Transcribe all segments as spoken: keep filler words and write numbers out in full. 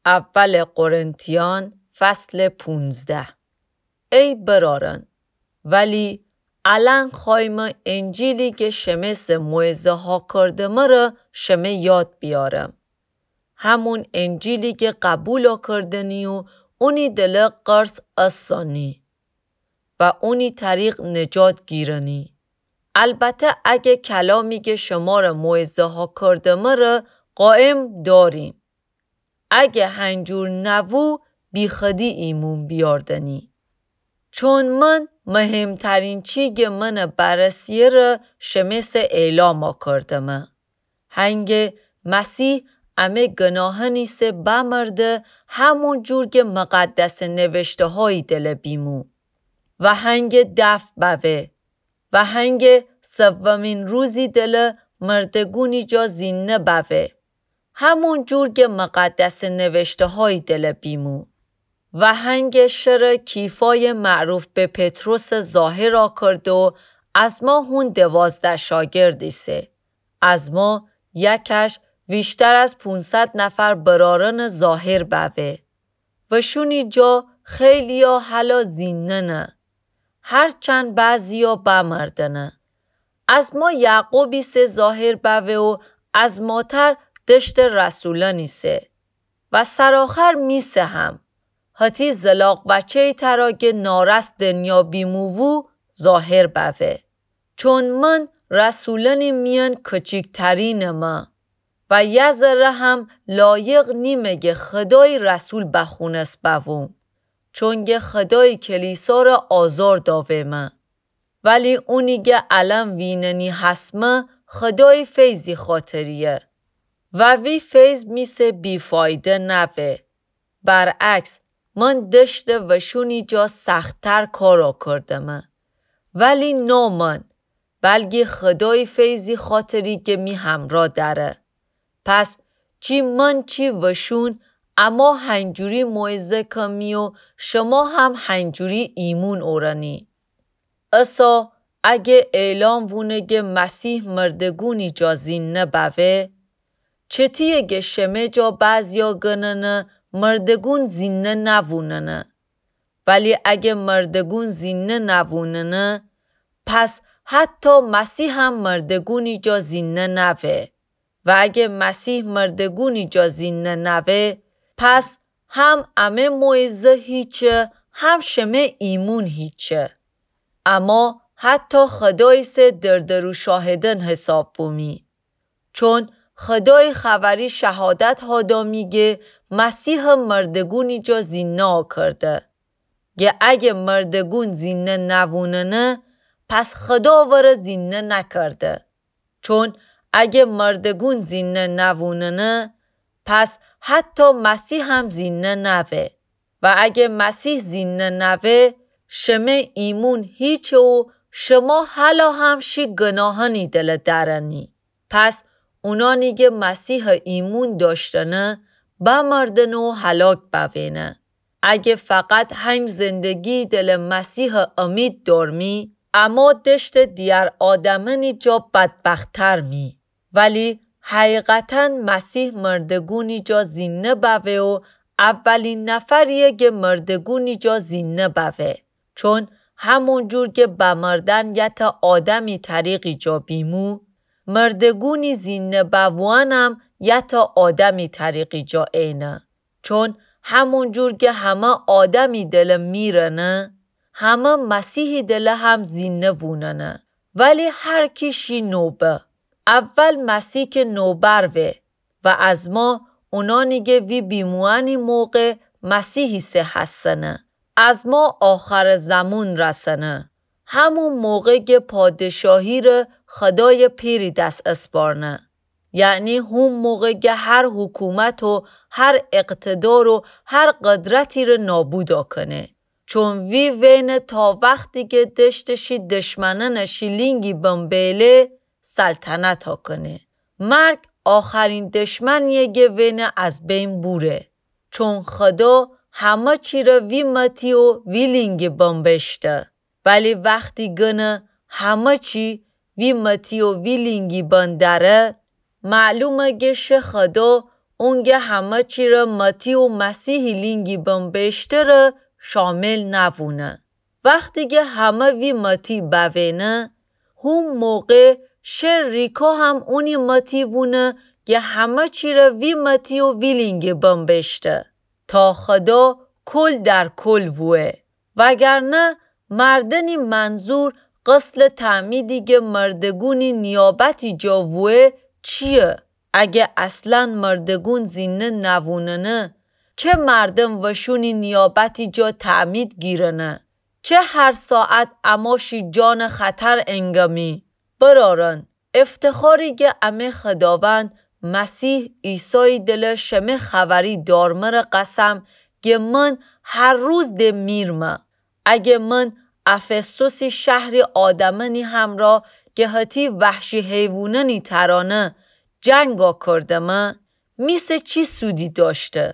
اول قرنتیان فصل پونزده. ای برارن ولی الان خوایم انجیلی که شمس موعظه ها کردمه را شمه یاد بیارم. همون انجیلی که قبول کردنی و اونی دل قرص اصانی و اونی طریق نجات گیرنی. البته اگه کلامی که شما را موعظه ها کردمه را قائم داریم. اگه هنجور نبو بی خودی ایمون بیاردنی. چون من مهمترین چیگ من بررسی را شمس اعلام کردم. هنگ مسیح امه گناهانی سه بمرده همون جور که مقدس نوشته های دل بیمو. و هنگ دف بوه. و هنگ سومین روزی دل مردگونی جا زینه بوه. همون جور که مقدس نوشته های دل بیمو. و هنگ شر کیفای معروف به پتروس ظاهر را کرد و از ما هون دوازده شاگردی سه. از ما یکش بیشتر از پونصد نفر برارن ظاهر بوه. و شونی جا خیلی ها حالا زینه نه. هرچند بعضی ها بمردنه. از ما یعقوبی سه ظاهر بوه و از ماتر دشت رسولانی سه. و سراخر میسه هم. حتی زلاق بچه تراغ نارست دنیا بیموو ظاهر بوه. چون من رسولانی میان کچیکترین ما. و یه ذره هم لایق نیمه خدای رسول بخونست بوم. چون گه خدای کلیسا را آزار داوه ما. ولی اونی گه علم ویننی هسمه خدای فیضی خاطریه. و وی فیض میسه بیفایده نوه. برعکس من دشته و شونی جا سختتر کارا کردم. ولی نو من بلکه خدای فیضی خاطری که می همراه داره. پس چی من چی وشون اما هنجوری موعظه کمی و شما هم هنجوری ایمون اورانی. اصا اگه اعلام وونه که مسیح مردگونی جا زینه بوه چطیه که شمه جا بعضیا گننه مردگون زینه نووننه. ولی اگه مردگون زینه نووننه پس حتی مسیح هم مردگونی جا زینه نوه. و اگه مسیح مردگونی جا زینه نوه پس هم امه موعظه هیچه هم شمه ایمون هیچه. اما حتی خدای سه دردرو شاهدن حساب بومی. چون خدای خبری شهادت ها میگه مسیح مردگونی جا زینه کرده. گه اگه مردگون زینه نووننه پس خدا وره زینه نکرده. چون اگه مردگون زینه نووننه پس حتی مسیح هم زینه نوه. و اگه مسیح زینه نوه شمه ایمون هیچ و شما حالا هم شی گناهانی دل درنی. پس اونانی که مسیح ایمون داشتنه بمردن و هلاک بوینه. اگه فقط هنگ زندگی دل مسیح امید دارمی اما دشت دیار آدمانی جا بدبختر می. ولی حقیقتاً مسیح مردگونی جا زینه بوه و اولین نفریه که مردگونی جا زینه بوه. چون همون جور که بمردن یت آدمی طریقی جا بیمو مردگونی زینه بوانم یت آدمی طریقی جا اینه. چون همون جور که همه آدمی دل میرنه همه مسیحی دل هم زینه ووننه. ولی هر کیشی نوبه. اول مسیح که نوبر وه و از ما اونانی که وی بیموانی موقع مسیحی سه هستنه. از ما آخر زمون رسنه. همون موقع که پادشاهی را خدای پیری دست اسپارنه. یعنی هم موقع که هر حکومت و هر اقتدار و هر قدرتی را نابودا کنه. چون وی وین تا وقتی که دشتشی دشمنن شیلینگی بمبیله سلطنت ها کنه. مرگ آخرین دشمنیه که وین از بین بوره. چون خدا همه چی را وی متی و وی لینگی بمبشته. ولی وقتی گنه همه چی وی متی و وی لینگی بندره معلومه گشه خدا اونگه همه چی را متی و مسیحی لینگی بمبشته را شامل نبونه. وقتی که همه وی متی بوینه، هم موقع شر ریکا هم اونی متی وونه که همه چی را وی متی و وی لینگی بمبشته. تا خدا کل در کل ووه. وگرنه مردنی منظور قسل تعمیدی که مردگونی نیابتی جا ووه چیه؟ اگه اصلا مردگون زینه نووننه، چه مردم وشونی نیابتی جا تعمید گیرنه؟ چه هر ساعت اماشی جان خطر انگمی؟ برارن افتخاری که امه خداوند مسیح عیسی دل شمه خبری دارمر قسم که من هر روز ده میرمه. اگه من افسوسی شهر آدمنی همراه که هتی وحشی حیواننی ترانه جنگا کردمه، میسه چی سودی داشته؟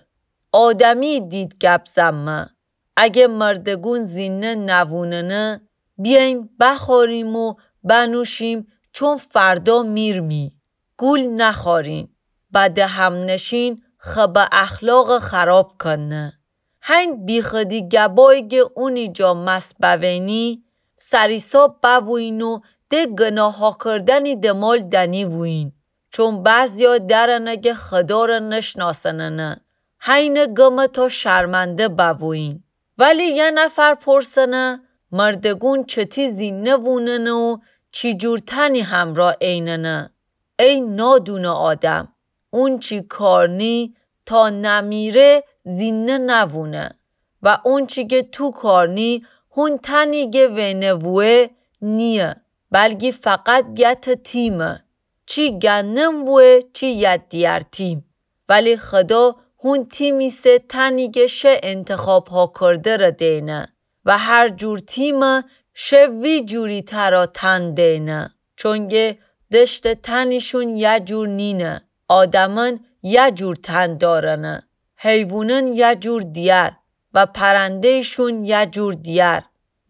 آدمی دید گپ زمه. اگه مردگون زینه نووننه، بیایم بخوریم و بنوشیم چون فردا میرمی. گول نخورین. بعد هم نشین خب اخلاق خراب کنه. هین بیخدی گبایی که اونی جا مست بوینی، سریسا بوین و ده گناه ها کردنی دمال دنی وین. چون بعضیا درنه که خدا را نشناسننه. هین گم تا شرمنده بوین. ولی یه نفر پرسنه مردگون چتی زینه ووننه و چی جور تنی همراه ایننه. ای نادونه آدم، اون چی کارنی تا نمیره زینه نوونه و اون چی که تو کارنی هون تنی که وینوه نیه بلکه فقط یت تیمه. چی گنم وه چی ید دیار تیم. ولی خدا هون تیمی سه تنی که شه انتخاب ها کرده را دینه و هر جور تیمه شه وی جوری ترا تن دینه. چونگه دشت تنیشون یه جور نینه. آدمن یه جور تن دارنه. حیوانن یه جور دیار و پرندهشون یه جور دیار.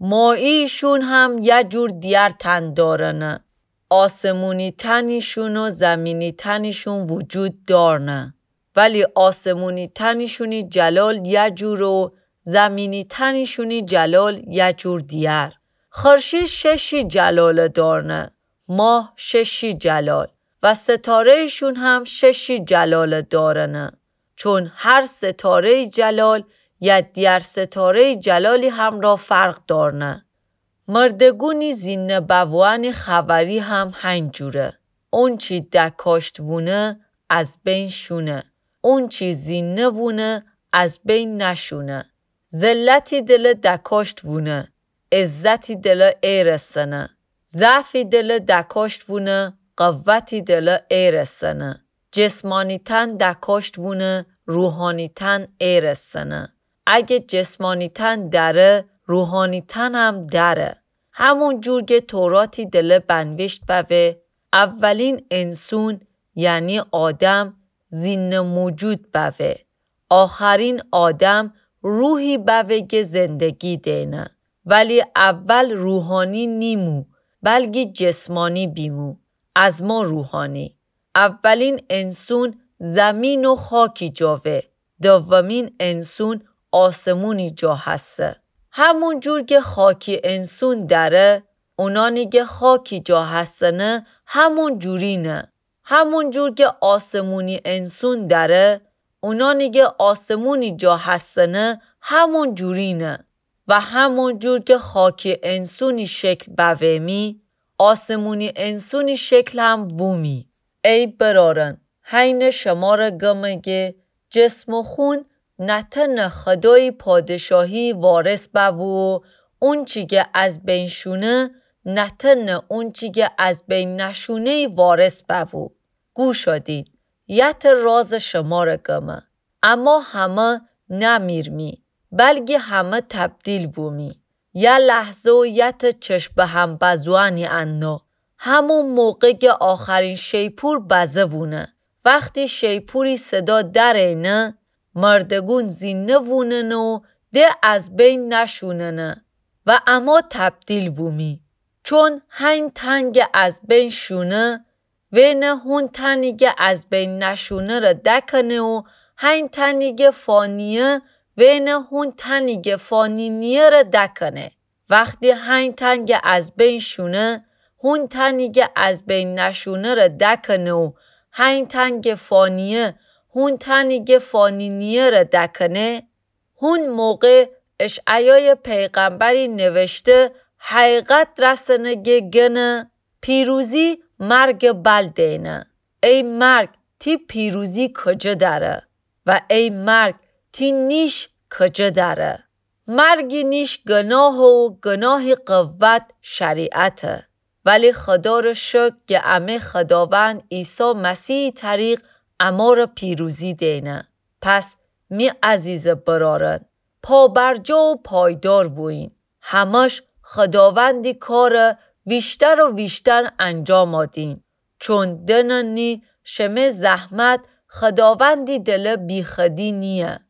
ماهیشون هم یه جور دیار تن دارنه. آسمونی تنیشون و زمینی تنیشون وجود دارنه. ولی آسمونی تنیشونی جلال یه جور و زمینی تنیشونی جلال یه جور دیار. خورشید ششی جلال دارنه. ماه ششی جلال و ستارهشون هم ششی جلال دارنه. چون هر ستاره جلال یا دیار ستاره جلالی هم را فرق دارنه. مردگونی زینه بوانی خبری هم هنجوره. اون چی دکاشت وونه از بین شونه. اون چی زینه وونه از بین نشونه. ذلتی دل دکاشت وونه. عزتی دل ایرسنه. ضعفی دل دکاشت وونه. قوتی دل ایرسنه. جسمانی تن دکاشت وونه. روحانی تن ایرسنه. اگه جسمانی تن داره روحانی تن هم داره. همون جور که توراتی دل بنوشت بوه اولین انسون یعنی آدم زین موجود بوه. آخرین آدم روحی بوه که زندگی دینه. ولی اول روحانی نیمو بلکه جسمانی بیمو. از ما روحانی. اولین انسون زمین و خاکی جاوه. دومین انسون آسمونی جا هسته. همون جور که خاکی انسون داره اونانی که خاکی جا هستنه همون جورینه. همون جور که آسمونی انسون داره اونانی که آسمونی جا هستنه همون جورینه. و همون جور که خاکی انسونی شکل بویمی آسمونی انسونی شکل هم وومی. ای برارن حین شما را گمگه جسم و خون نتن خدای پادشاهی وارث بوو اون چی که از بین شونه نتن اون چی که از بین نشونه وارث بوو. گوش دین یت راز شما را گمه اما همه نمیرمی بلکه همه تبدیل بومی. یه لحظه و یت چشم به هم بزوانی انو همون موقع که آخرین شیپور بزه وونه. وقتی شیپوری صدا در اینه مردگون زینه وونن و ده از بین نشوننه و اما تبدیل بومی. چون هین تنگ از بین شونه و نه هون تنیگه از بین نشونه را دکنه و هین تنیگه فانیه و نه هون تنیگه فانینیه را دکنه. وقتی هین تنیگه از بین شونه هون تنیگه از بین نشونه را دکنه و هین تنیگه فانیه هون تنیگه فانینیه را دکنه. هون موقع اشعیای پیغمبری نوشته حقیقت رسنگه گنه پیروزی مرگ بلدینه. ای مرگ تی پیروزی کجا داره و ای مرگ تی نیش کجا داره. مرگی نیش گناه و گناه قوت شریعته. ولی خدا رو شکر که امه خداوند عیسی مسیح طریق اما رو پیروزی دینه. پس می عزیز برارن پا برجا و پایدار بوین. همش خداوندی کار بیشتر و بیشتر انجام آدین. چون دننی شمه زحمت خداوندی دل بیخدی نیه.